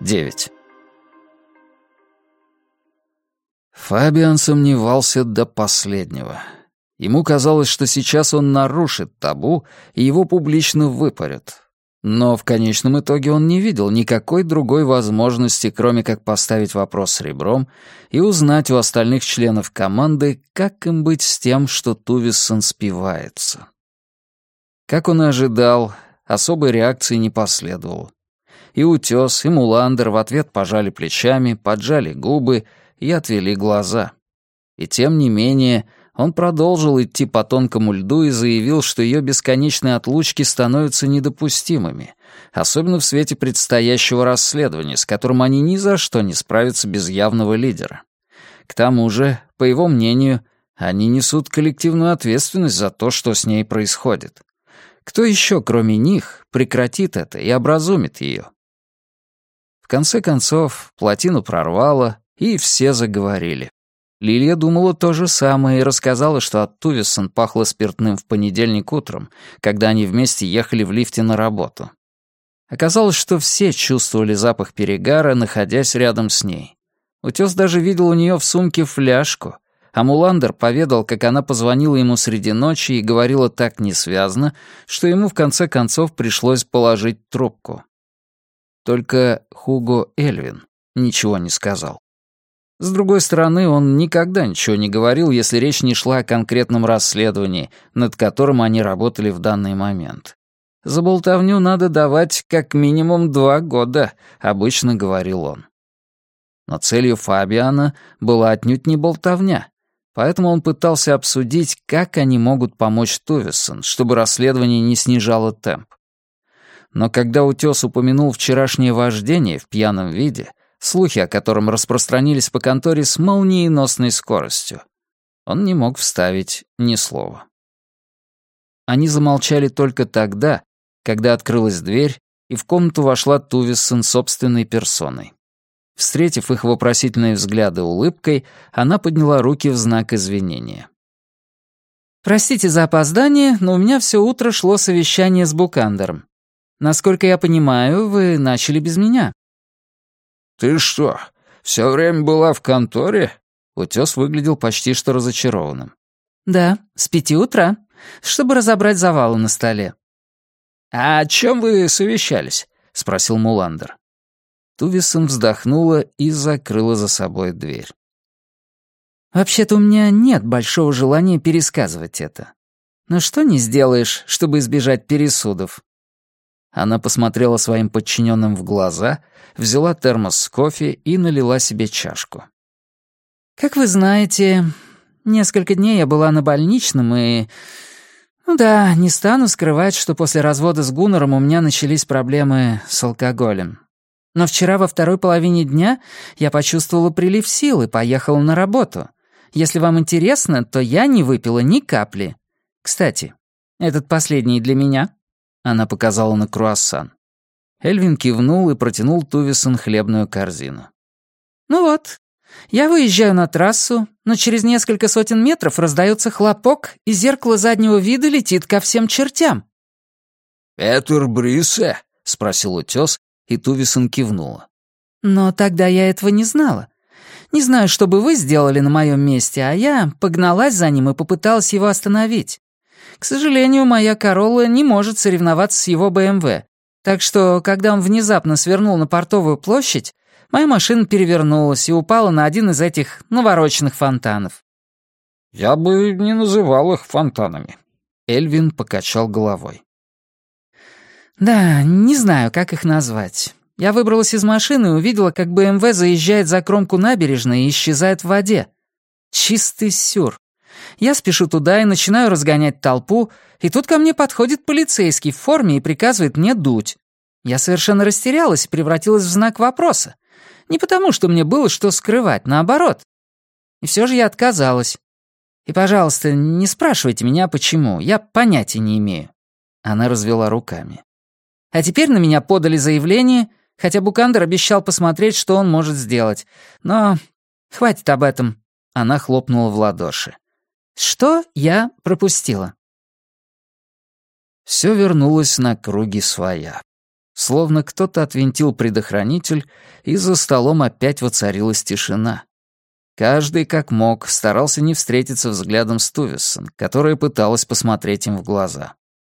9. Фабиан сомневался до последнего. Ему казалось, что сейчас он нарушит табу, и его публично выпарят. Но в конечном итоге он не видел никакой другой возможности, кроме как поставить вопрос с ребром и узнать у остальных членов команды, как им быть с тем, что Тувессон спивается. Как он и ожидал, особой реакции не последовало. И Утёс, и Муландер в ответ пожали плечами, поджали губы и отвели глаза. И тем не менее, он продолжил идти по тонкому льду и заявил, что ее бесконечные отлучки становятся недопустимыми, особенно в свете предстоящего расследования, с которым они ни за что не справятся без явного лидера. К тому же, по его мнению, они несут коллективную ответственность за то, что с ней происходит. Кто еще, кроме них, прекратит это и образумит ее? В конце концов, плотину прорвало, и все заговорили. Лилия думала то же самое и рассказала, что от Тувессон пахло спиртным в понедельник утром, когда они вместе ехали в лифте на работу. Оказалось, что все чувствовали запах перегара, находясь рядом с ней. Утёс даже видел у нее в сумке фляжку, а Муландер поведал, как она позвонила ему среди ночи и говорила так несвязно, что ему в конце концов пришлось положить трубку. Только Хуго Эльвин ничего не сказал. С другой стороны, он никогда ничего не говорил, если речь не шла о конкретном расследовании, над которым они работали в данный момент. «За болтовню надо давать как минимум 2 года», — обычно говорил он. Но целью Фабиана была отнюдь не болтовня, поэтому он пытался обсудить, как они могут помочь Тувессон, чтобы расследование не снижало темп. Но когда Утёс упомянул вчерашнее вождение в пьяном виде, слухи о котором распространились по конторе с молниеносной скоростью, он не мог вставить ни слова. Они замолчали только тогда, когда открылась дверь, и в комнату вошла Тувессон собственной персоной. Встретив их вопросительные взгляды улыбкой, она подняла руки в знак извинения. «Простите за опоздание, но у меня все утро шло совещание с Букандером. Насколько я понимаю, вы начали без меня». «Ты что, все время была в конторе?» Утёс выглядел почти что разочарованным. «Да, с 5 утра, чтобы разобрать завалы на столе». «А о чем вы совещались?» — спросил Муландер. Тувессон вздохнула и закрыла за собой дверь. «Вообще-то у меня нет большого желания пересказывать это. Но что не сделаешь, чтобы избежать пересудов?» Она посмотрела своим подчиненным в глаза, взяла термос с кофе и налила себе чашку. «Как вы знаете, несколько дней я была на больничном и... Ну да, не стану скрывать, что после развода с Гуннером у меня начались проблемы с алкоголем. Но вчера во второй половине дня я почувствовала прилив сил и поехала на работу. Если вам интересно, то я не выпила ни капли. Кстати, этот последний для меня». Она показала на круассан. Эльвин кивнул и протянул Тувессон хлебную корзину. «Ну вот, я выезжаю на трассу, но через несколько сотен метров раздается хлопок, и зеркало заднего вида летит ко всем чертям». «Петер Брисе?» — спросил Утёс, и Тувессон кивнула. «Но тогда я этого не знала. Не знаю, что бы вы сделали на моем месте, а я погналась за ним и попыталась его остановить. К сожалению, моя Королла не может соревноваться с его БМВ, так что, когда он внезапно свернул на Портовую площадь, моя машина перевернулась и упала на один из этих навороченных фонтанов». «Я бы не называл их фонтанами». Эльвин покачал головой. «Да, не знаю, как их назвать. Я выбралась из машины и увидела, как БМВ заезжает за кромку набережной и исчезает в воде. Чистый сюр. Я спешу туда и начинаю разгонять толпу, и тут ко мне подходит полицейский в форме и приказывает мне дуть. Я совершенно растерялась и превратилась в знак вопроса. Не потому, что мне было что скрывать, наоборот. И все же я отказалась. И, пожалуйста, не спрашивайте меня, почему. Я понятия не имею». Она развела руками. «А теперь на меня подали заявление, хотя Букандер обещал посмотреть, что он может сделать. Но хватит об этом». Она хлопнула в ладоши. «Что я пропустила?» Все вернулось на круги своя. Словно кто-то отвинтил предохранитель, и за столом опять воцарилась тишина. Каждый, как мог, старался не встретиться взглядом с Тувессон, которая пыталась посмотреть им в глаза.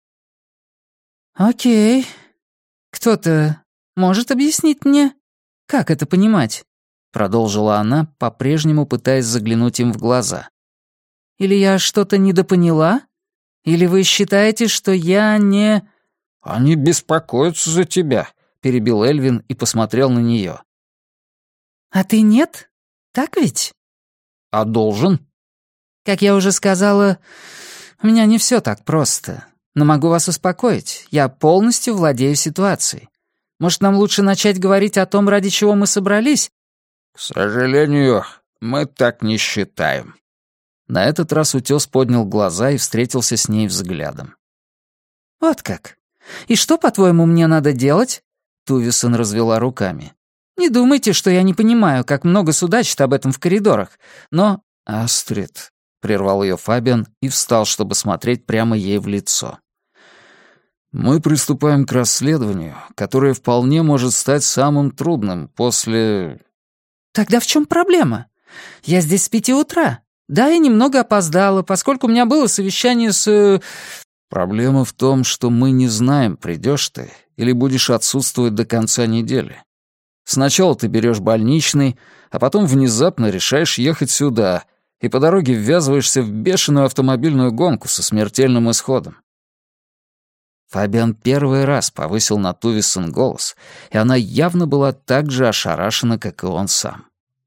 «Окей. Кто-то может объяснить мне, как это понимать?» — продолжила она, по-прежнему пытаясь заглянуть им в глаза. «Или я что-то недопоняла? Или вы считаете, что я не...» «Они беспокоятся за тебя», — перебил Эльвин и посмотрел на нее. «А ты нет? Так ведь?» «А должен?» «Как я уже сказала, у меня не все так просто. Но могу вас успокоить, я полностью владею ситуацией. Может, нам лучше начать говорить о том, ради чего мы собрались?» «К сожалению, мы так не считаем». На этот раз утёс поднял глаза и встретился с ней взглядом. «Вот как? И что, по-твоему, мне надо делать?» Тувессон развела руками. «Не думайте, что я не понимаю, как много судачат об этом в коридорах, но...» «Астрид», — прервал её Фабиан и встал, чтобы смотреть прямо ей в лицо. «Мы приступаем к расследованию, которое вполне может стать самым трудным после...» «Тогда в чём проблема? Я здесь с 5 утра. Да, я немного опоздала, поскольку у меня было совещание с...» «Проблема в том, что мы не знаем, придёшь ты или будешь отсутствовать до конца недели. Сначала ты берёшь больничный, а потом внезапно решаешь ехать сюда, и по дороге ввязываешься в бешеную автомобильную гонку со смертельным исходом». Фабиан первый раз повысил на Тувессон голос, и она явно была так же ошарашена, как и он сам.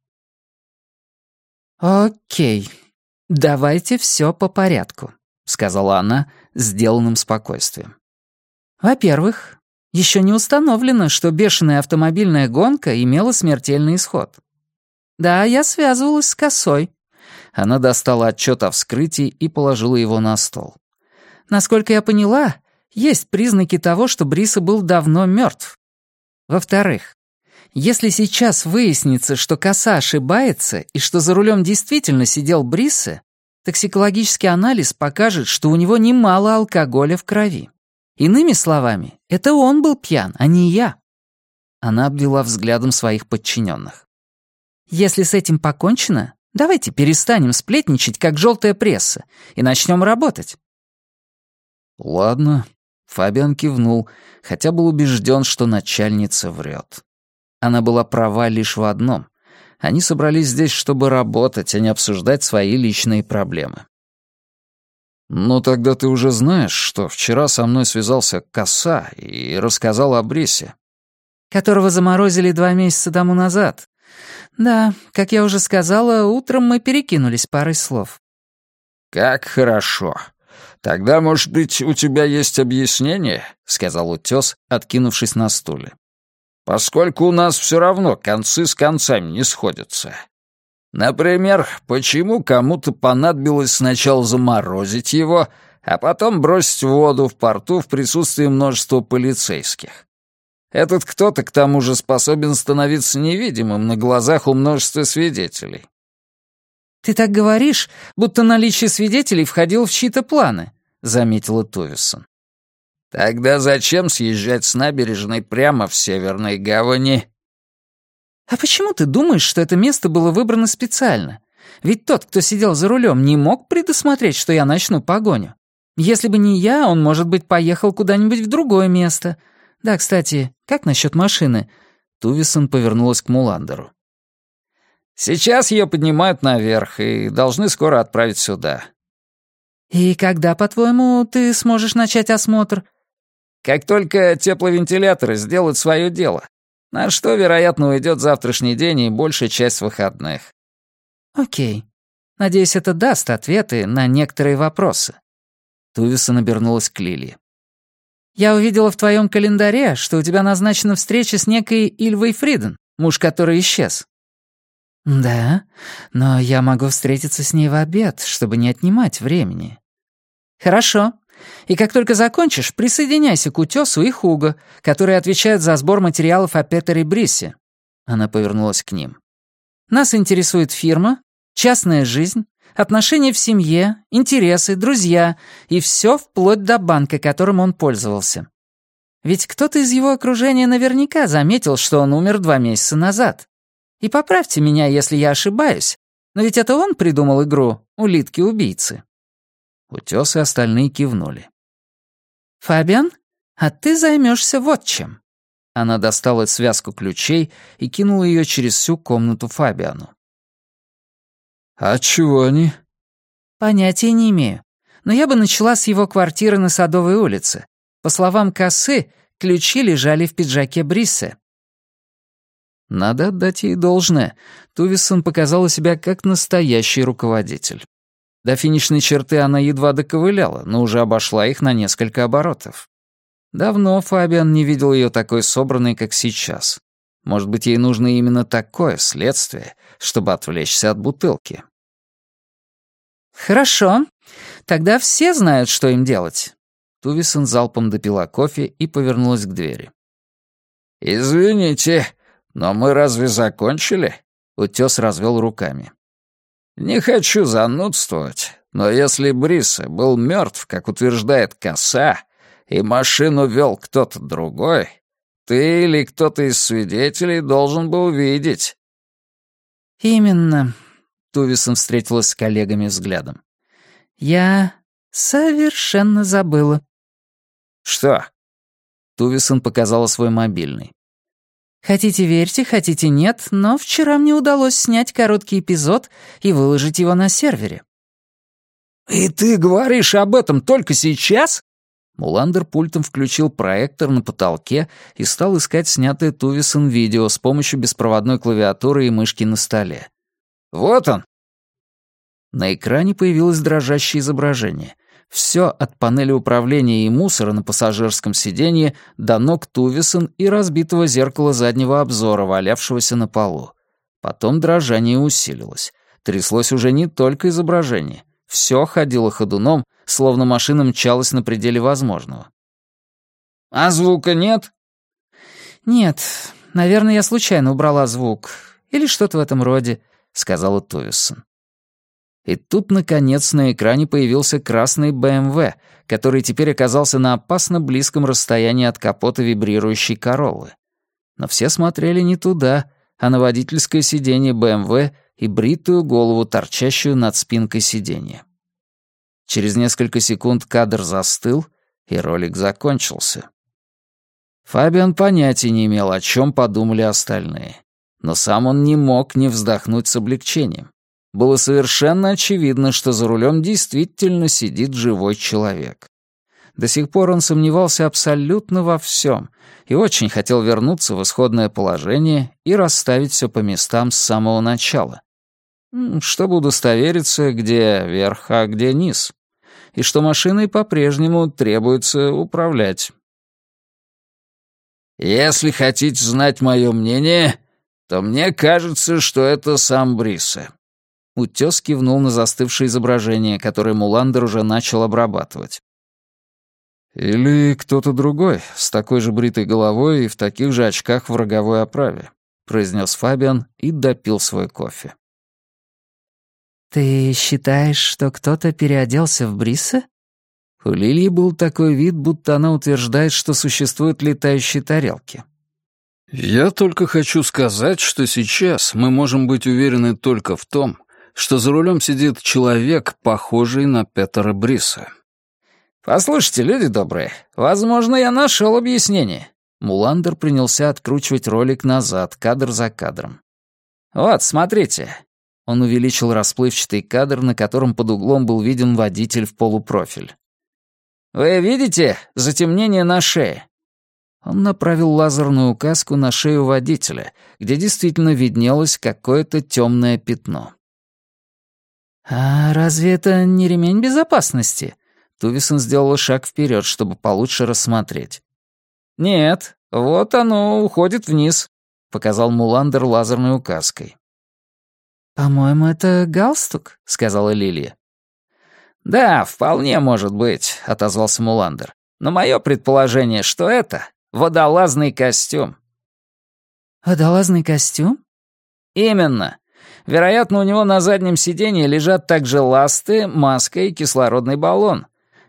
«Окей, давайте всё по порядку», — сказала она с сделанным спокойствием. «Во-первых, ещё не установлено, что бешеная автомобильная гонка имела смертельный исход. Да, я связывалась с Косой». Она достала отчёт о вскрытии и положила его на стол. «Насколько я поняла, есть признаки того, что Бриса был давно мёртв. Во-вторых, если сейчас выяснится, что Коса ошибается и что за рулем действительно сидел Бриса, токсикологический анализ покажет, что у него немало алкоголя в крови. Иными словами, это он был пьян, а не я». Она обвела взглядом своих подчиненных. «Если с этим покончено, давайте перестанем сплетничать, как желтая пресса, и начнем работать». «Ладно», — Фабиан кивнул, хотя был убежден, что начальница врет. Она была права лишь в одном. Они собрались здесь, чтобы работать, а не обсуждать свои личные проблемы. «Ну, тогда ты уже знаешь, что вчера со мной связался Коса и рассказал о Брисе». «Которого заморозили 2 месяца тому назад. Да, как я уже сказала, утром мы перекинулись парой слов». «Как хорошо. Тогда, может быть, у тебя есть объяснение?» — сказал утёс, откинувшись на стуле. «Поскольку у нас всё равно концы с концами не сходятся. Например, почему кому-то понадобилось сначала заморозить его, а потом бросить в воду в порту в присутствии множества полицейских? Этот кто-то, к тому же, способен становиться невидимым на глазах у множества свидетелей». «Ты так говоришь, будто наличие свидетелей входило в чьи-то планы», — заметила Тувессон. «Тогда зачем съезжать с набережной прямо в Северной гавани?» «А почему ты думаешь, что это место было выбрано специально? Ведь тот, кто сидел за рулем, не мог предусмотреть, что я начну погоню. Если бы не я, он, может быть, поехал куда-нибудь в другое место. Да, кстати, как насчет машины?» Тувессон повернулась к Муландеру. «Сейчас ее поднимают наверх и должны скоро отправить сюда». «И когда, по-твоему, ты сможешь начать осмотр?» «Как только тепловентиляторы сделают свое дело, на что, вероятно, уйдет завтрашний день и большая часть выходных». «Окей. Надеюсь, это даст ответы на некоторые вопросы». Тувессон обернулась к Лилии. «Я увидела в твоем календаре, что у тебя назначена встреча с некой Ильвой Фриден, муж которой исчез». «Да, но я могу встретиться с ней в обед, чтобы не отнимать времени». «Хорошо. И как только закончишь, присоединяйся к Утёсу и Хуго, которые отвечают за сбор материалов о Петере Брисе». Она повернулась к ним. «Нас интересует фирма, частная жизнь, отношения в семье, интересы, друзья и всё вплоть до банка, которым он пользовался». Ведь кто-то из его окружения наверняка заметил, что он умер 2 месяца назад. И поправьте меня, если я ошибаюсь, но ведь это он придумал игру «Улитки-убийцы». Утёс и остальные кивнули. «Фабиан, а ты займешься вот чем». Она достала связку ключей и кинула ее через всю комнату Фабиану. «А чего они?» «Понятия не имею. Но я бы начала с его квартиры на Садовой улице. По словам Кассы, ключи лежали в пиджаке Бриссе». Надо отдать ей должное. Тувессон показала себя как настоящий руководитель. До финишной черты она едва доковыляла, но уже обошла их на несколько оборотов. Давно Фабиан не видел ее такой собранной, как сейчас. Может быть, ей нужно именно такое следствие, чтобы отвлечься от бутылки. «Хорошо. Тогда все знают, что им делать». Тувессон залпом допила кофе и повернулась к двери. «Извините, но мы разве закончили?» Утёс развел руками. «Не хочу занудствовать, но если Бриссе был мертв, как утверждает Касса, и машину вел кто-то другой, ты или кто-то из свидетелей должен был видеть». «Именно», — Тувессон встретилась с коллегами взглядом. «Я совершенно забыла». «Что?» Тувессон показала свой мобильный. «Хотите верьте, хотите нет, но вчера мне удалось снять короткий эпизод и выложить его на сервере». «И ты говоришь об этом только сейчас?» Муландер пультом включил проектор на потолке и стал искать снятое Тувессон видео с помощью беспроводной клавиатуры и мышки на столе. «Вот он!» На экране появилось дрожащее изображение. Все от панели управления и мусора на пассажирском сиденье до ног Тувессон и разбитого зеркала заднего обзора, валявшегося на полу. Потом дрожание усилилось. Тряслось уже не только изображение. Все ходило ходуном, словно машина мчалась на пределе возможного. «А звука нет?» «Нет, наверное, я случайно убрала звук. Или что-то в этом роде», — сказала Тувессон. И тут, наконец, на экране появился красный БМВ, который теперь оказался на опасно близком расстоянии от капота вибрирующей Короллы. Но все смотрели не туда, а на водительское сиденье БМВ и бритую голову, торчащую над спинкой сиденья. Через несколько секунд кадр застыл, и ролик закончился. Фабиан понятия не имел, о чем подумали остальные. Но сам он не мог не вздохнуть с облегчением. Было совершенно очевидно, что за рулем действительно сидит живой человек. До сих пор он сомневался абсолютно во всем и очень хотел вернуться в исходное положение и расставить все по местам с самого начала. Чтобы удостовериться, где верх, а где низ. И что машиной по-прежнему требуется управлять. «Если хотите знать мое мнение, то мне кажется, что это сам Бриссе». Утёс кивнул на застывшее изображение, которое Муландер уже начал обрабатывать. «Или кто-то другой, с такой же бритой головой и в таких же очках в роговой оправе», — произнес Фабиан и допил свой кофе. «Ты считаешь, что кто-то переоделся в Бриссе?» У Лилии был такой вид, будто она утверждает, что существуют летающие тарелки. «Я только хочу сказать, что сейчас мы можем быть уверены только в том, что за рулем сидит человек, похожий на Петера Бриссе». «Послушайте, люди добрые, возможно, я нашел объяснение». Муландер принялся откручивать ролик назад, кадр за кадром. «Вот, смотрите». Он увеличил расплывчатый кадр, на котором под углом был виден водитель в полупрофиль. «Вы видите затемнение на шее?» Он направил лазерную указку на шею водителя, где действительно виднелось какое-то темное пятно. «А разве это не ремень безопасности?» Тувессон сделала шаг вперед, чтобы получше рассмотреть. «Нет, вот оно уходит вниз», — показал Муландер лазерной указкой. «По-моему, это галстук», — сказала Лилия. «Да, вполне может быть», — отозвался Муландер. «Но мое предположение, что это водолазный костюм». «Водолазный костюм?» «Именно. Вероятно, у него на заднем сиденье лежат также ласты, маска и кислородный баллон.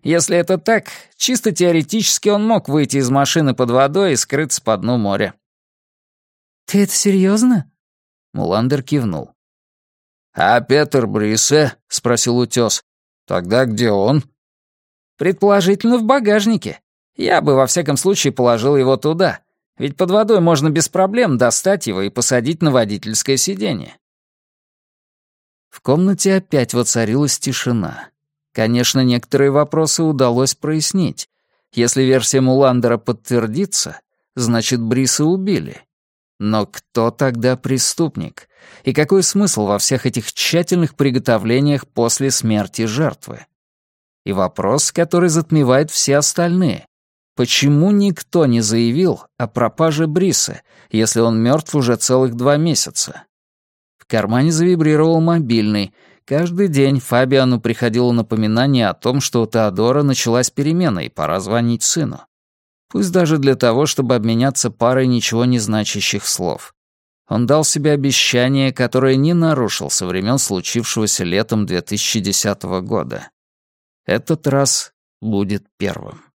Если это так, чисто теоретически он мог выйти из машины под водой и скрыться по дну моря». «Ты это серьезно?» Муландер кивнул. «А Петер Брисе?» — спросил утёс. «Тогда где он?» «Предположительно, в багажнике. Я бы во всяком случае положил его туда. Ведь под водой можно без проблем достать его и посадить на водительское сиденье». В комнате опять воцарилась тишина. Конечно, некоторые вопросы удалось прояснить. Если версия Муландера подтвердится, значит, Бриса убили. Но кто тогда преступник? И какой смысл во всех этих тщательных приготовлениях после смерти жертвы? И вопрос, который затмевает все остальные. Почему никто не заявил о пропаже Брисы, если он мертв уже целых 2 месяца? В кармане завибрировал мобильный. Каждый день Фабиану приходило напоминание о том, что у Теодора началась перемена и пора звонить сыну. Пусть даже для того, чтобы обменяться парой ничего не значащих слов. Он дал себе обещание, которое не нарушил со времен случившегося летом 2010 года. Этот раз будет первым.